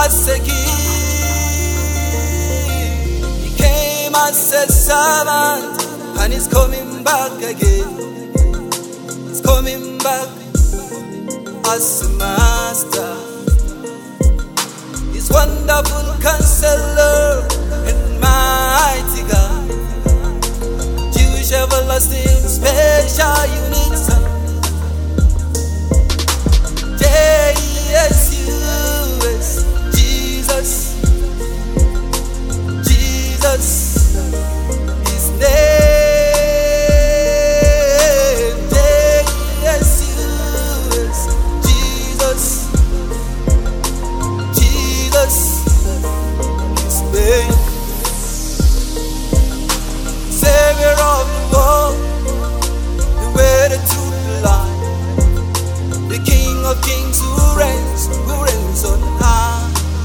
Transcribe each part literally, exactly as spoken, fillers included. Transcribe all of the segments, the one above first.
as a king. He came as a servant, and he's coming back again. He's coming back as a master. He's wonderful Counselor and mighty God, Jewish everlasting special unit son. J S U S, Jesus, Jesus, His name. J S U S, Jesus, Jesus, His name. Savior of the world, the way, the truth, the life, the King of kings who reigns, who reigns on high.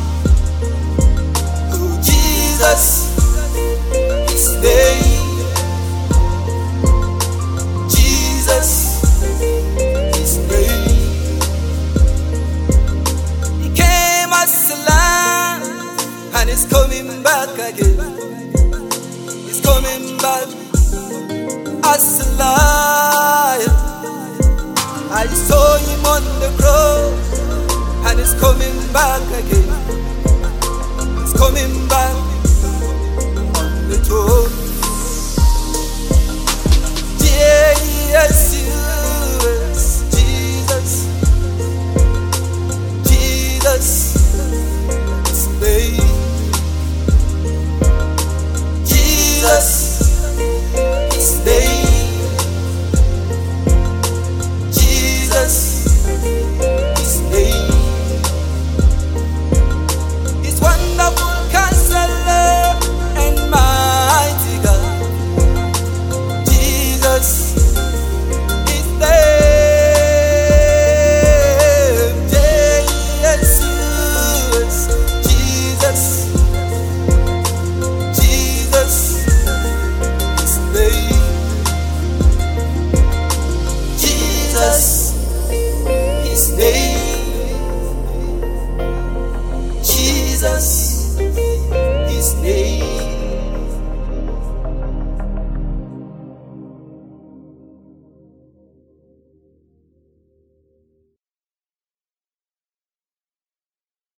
Oh, Jesus, His name. Jesus, His name. He came as a lamb, and He's coming back again. He's coming back as a lion. I saw Him on the cross, and He's coming back again. He's coming back on the throne.